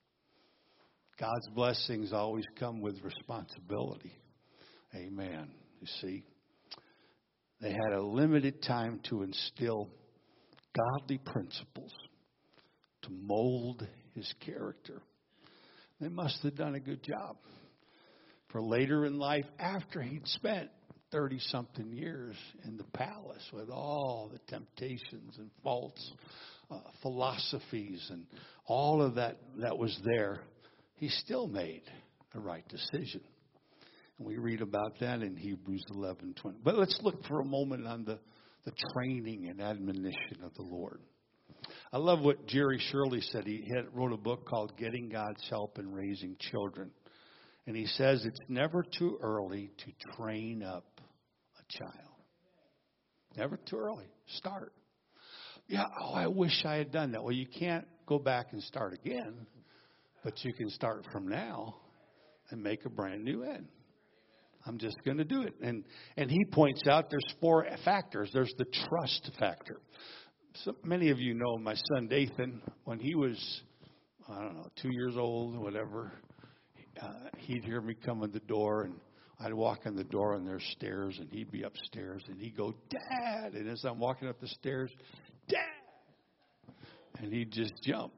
God's blessings always come with responsibility. Amen. You see, they had a limited time to instill godly principles to mold his character. They must have done a good job. For later in life, after he'd spent thirty-something years in the palace with all the temptations and false uh, philosophies and all of that that was there, he still made the right decision. And we read about that in Hebrews eleven twenty. But let's look for a moment on the, the training and admonition of the Lord. I love what Jerry Shirley said. He had, wrote a book called Getting God's Help in Raising Children. And he says it's never too early to train up a child. Never too early. Start. Yeah, oh, I wish I had done that. Well, you can't go back and start again. But you can start from now and make a brand new end. I'm just going to do it. And and he points out there's four factors. There's the trust factor. So many of you know my son Dathan, when he was, I don't know, two years old, whatever, uh, he'd hear me come in the door, and I'd walk in the door, and there's stairs, and he'd be upstairs, and he'd go, Dad. And as I'm walking up the stairs, Dad. And he'd just jump.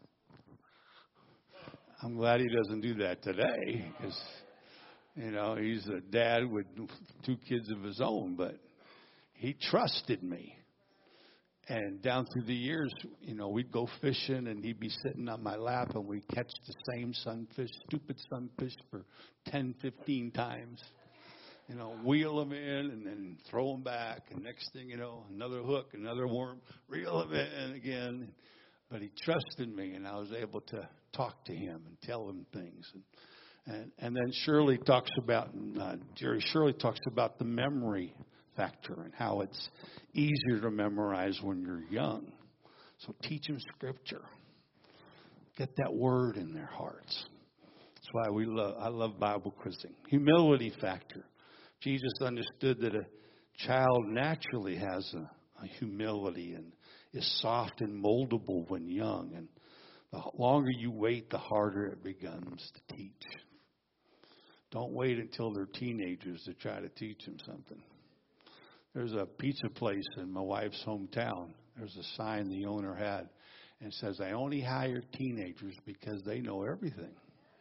I'm glad he doesn't do that today, because, you know, he's a dad with two kids of his own, but he trusted me. And down through the years, you know, we'd go fishing, and he'd be sitting on my lap, and we'd catch the same sunfish, stupid sunfish, for ten, fifteen times. You know, wheel them in and then throw them back. And next thing you know, another hook, another worm, reel them in again. But he trusted me, and I was able to talk to him and tell him things. And, And, and then Shirley talks about, uh, Jerry Shirley talks about the memory factor and how it's easier to memorize when you're young. So teach them Scripture. Get that word in their hearts. That's why we love, I love Bible quizzing. Humility factor. Jesus understood that a child naturally has a, a humility and is soft and moldable when young. And the longer you wait, the harder it begins to teach. Don't wait until they're teenagers to try to teach them something. There's a pizza place in my wife's hometown. There's a sign the owner had and says, I only hire teenagers because they know everything.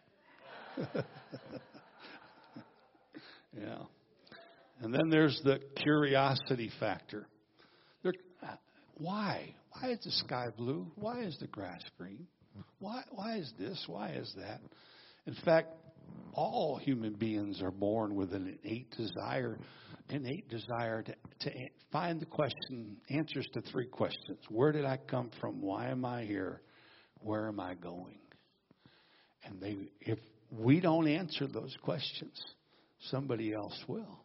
Yeah. And then there's the curiosity factor. They're, why? Why is the sky blue? Why is the grass green? Why, why is this? Why is that? In fact, all human beings are born with an innate desire, innate desire to, to find the question, answers to three questions. Where did I come from? Why am I here? Where am I going? And they, if we don't answer those questions, somebody else will.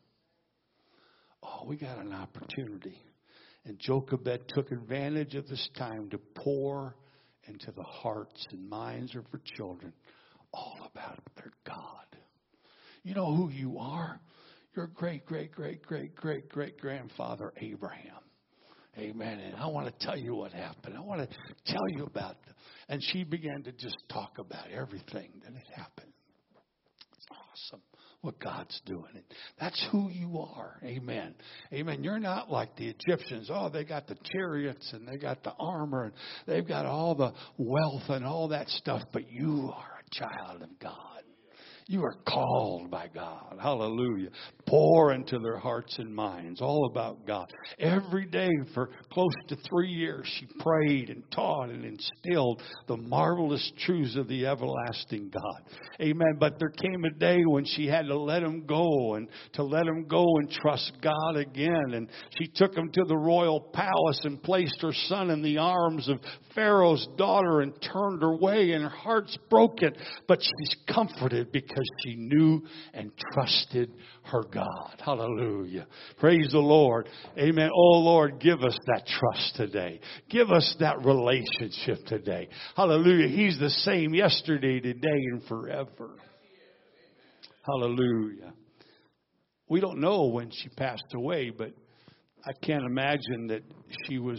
Oh, we got an opportunity. And Jochebed took advantage of this time to pour into the hearts and minds of her children all about their God. You know who you are? Your great, great, great, great, great, great grandfather Abraham. Amen. And I want to tell you what happened. I want to tell you about it. And she began to just talk about everything that had happened. It's awesome what God's doing. And that's who you are. Amen. Amen. You're not like the Egyptians. Oh, they got the chariots and they got the armor and they've got all the wealth and all that stuff. But you are a child of God. You are called by God. Hallelujah. Pour into their hearts and minds all about God. Every day for close to three years, she prayed and taught and instilled the marvelous truths of the everlasting God. Amen. But there came a day when she had to let him go and to let him go and trust God again. And she took him to the royal palace and placed her son in the arms of Pharaoh's daughter and turned her way, and her heart's broken. But she's comforted because Because she knew and trusted her God. Hallelujah. Praise the Lord. Amen. Oh, Lord, give us that trust today. Give us that relationship today. Hallelujah. He's the same yesterday, today, and forever. Hallelujah. We don't know when she passed away, but I can't imagine that she was,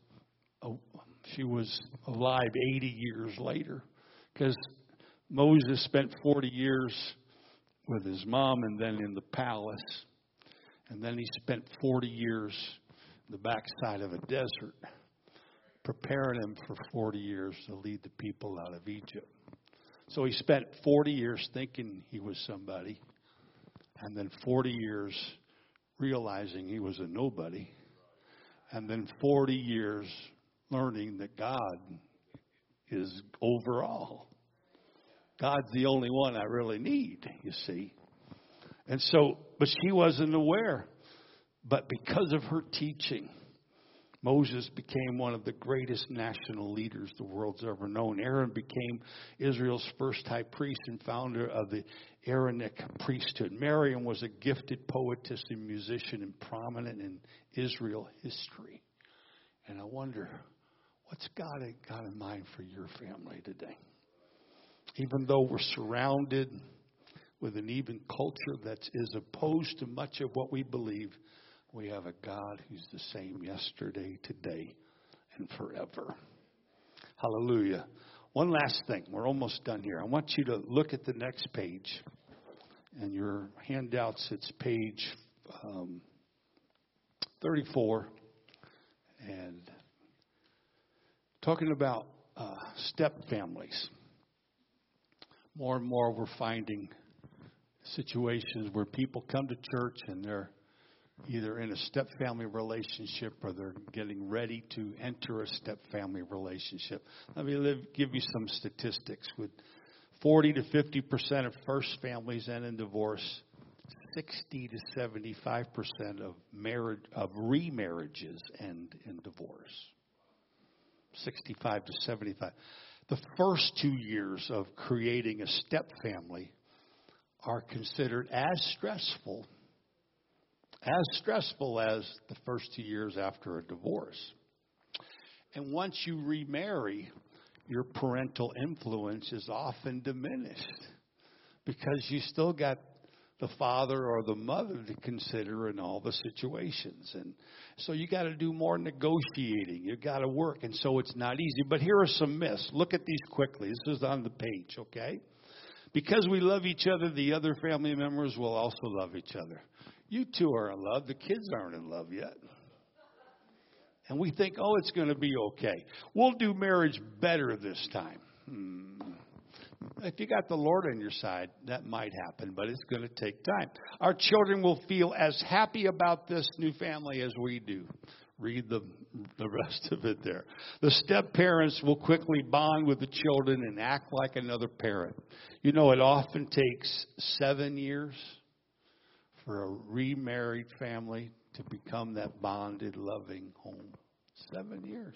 she was alive eighty years later. Because Moses spent forty years with his mom and then in the palace. And then he spent forty years in the backside of a desert, preparing him for forty years to lead the people out of Egypt. So he spent forty years thinking he was somebody, and then forty years realizing he was a nobody, and then forty years learning that God is over all. God's the only one I really need, you see. And so, but she wasn't aware. But because of her teaching, Moses became one of the greatest national leaders the world's ever known. Aaron became Israel's first high priest and founder of the Aaronic priesthood. Miriam was a gifted poetess and musician and prominent in Israel history. And I wonder, what's God got in mind for your family today? Even though we're surrounded with an even culture that is opposed to much of what we believe, we have a God who's the same yesterday, today, and forever. Hallelujah. One last thing. We're almost done here. I want you to look at the next page. And your handouts, it's page um, thirty-four. And talking about uh, step families. More and more we're finding situations where people come to church and they're either in a step-family relationship or they're getting ready to enter a step-family relationship. Let me live, give you some statistics. With forty to fifty percent of first families end in divorce, sixty to seventy-five percent of marriage of remarriages end in divorce. sixty-five to seventy-five. The first two years of creating a step family are considered as stressful, as stressful as the first two years after a divorce. And once you remarry, your parental influence is often diminished because you still got the father or the mother to consider in all the situations. And so you got to do more negotiating. You got to work. And so it's not easy. But here are some myths. Look at these quickly. This is on the page, okay? Because we love each other, the other family members will also love each other. You two are in love. The kids aren't in love yet. And we think, oh, it's going to be okay. We'll do marriage better this time. Hmm. If you got the Lord on your side, that might happen, but it's going to take time. Our children will feel as happy about this new family as we do. Read the the rest of it there. The step-parents will quickly bond with the children and act like another parent. You know, it often takes seven years for a remarried family to become that bonded, loving home. Seven years.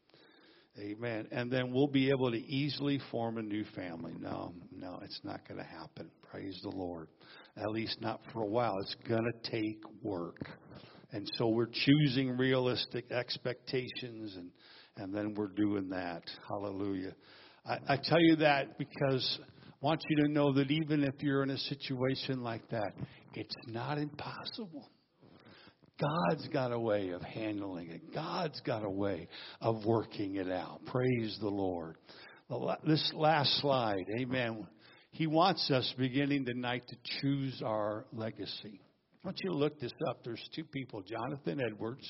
Amen. And then we'll be able to easily form a new family. No, no, it's not going to happen. Praise the Lord. At least not for a while. It's going to take work. And so we're choosing realistic expectations, and, and then we're doing that. Hallelujah. I, I tell you that because I want you to know that even if you're in a situation like that, it's not impossible. God's got a way of handling it. God's got a way of working it out. Praise the Lord. This last slide, amen. He wants us beginning tonight to choose our legacy. I want you to look this up. There's two people, Jonathan Edwards,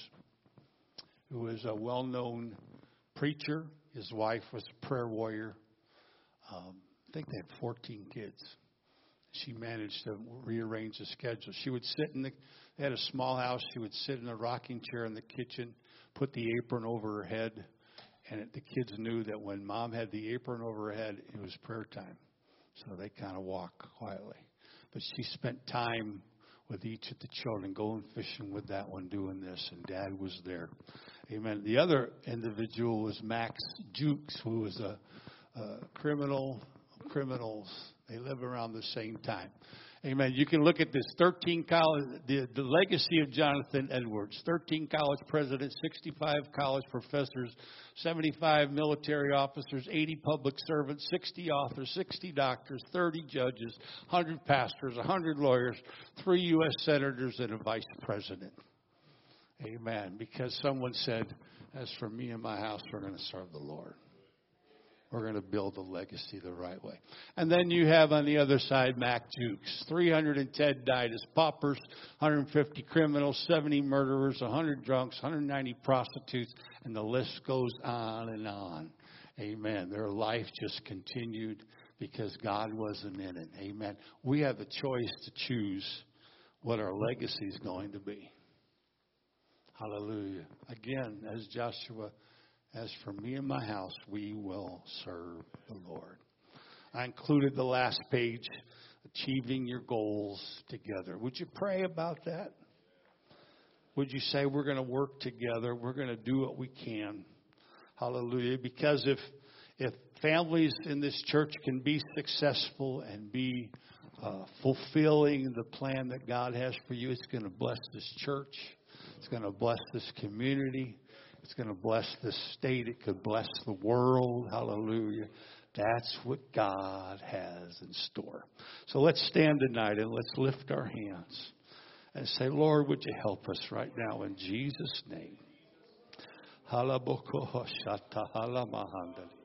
who is a well-known preacher. His wife was a prayer warrior. Um, I think they had fourteen kids. She managed to rearrange the schedule. She would sit in the, they had a small house. She would sit in a rocking chair in the kitchen, put the apron over her head, and it, the kids knew that when Mom had the apron over her head, it was prayer time. So they kind of walked quietly. But she spent time with each of the children, going fishing with that one, doing this, and Dad was there. Amen. The other individual was Max Jukes, who was a, a criminal, criminals. They live around the same time. Amen. You can look at this. thirteen college, the, the legacy of Jonathan Edwards. thirteen college presidents, sixty-five college professors, seventy-five military officers, eighty public servants, sixty authors, sixty doctors, thirty judges, one hundred pastors, one hundred lawyers, three U S senators, and a vice president. Amen. Because someone said, as for me and my house, we're going to serve the Lord. We're going to build a legacy the right way. And then you have on the other side, Mac Jukes. three hundred ten died as paupers, one hundred fifty criminals, seventy murderers, one hundred drunks, one hundred ninety prostitutes, and the list goes on and on. Amen. Their life just continued because God wasn't in it. Amen. We have the choice to choose what our legacy is going to be. Hallelujah. Again, as Joshua, as for me and my house, we will serve the Lord. I included the last page, achieving your goals together. Would you pray about that? Would you say we're going to work together? We're going to do what we can. Hallelujah. Because if if families in this church can be successful and be uh, fulfilling the plan that God has for you, it's going to bless this church. It's going to bless this community. It's going to bless this state. It could bless the world. Hallelujah. That's what God has in store. So let's stand tonight and let's lift our hands and say, Lord, would you help us right now in Jesus' name?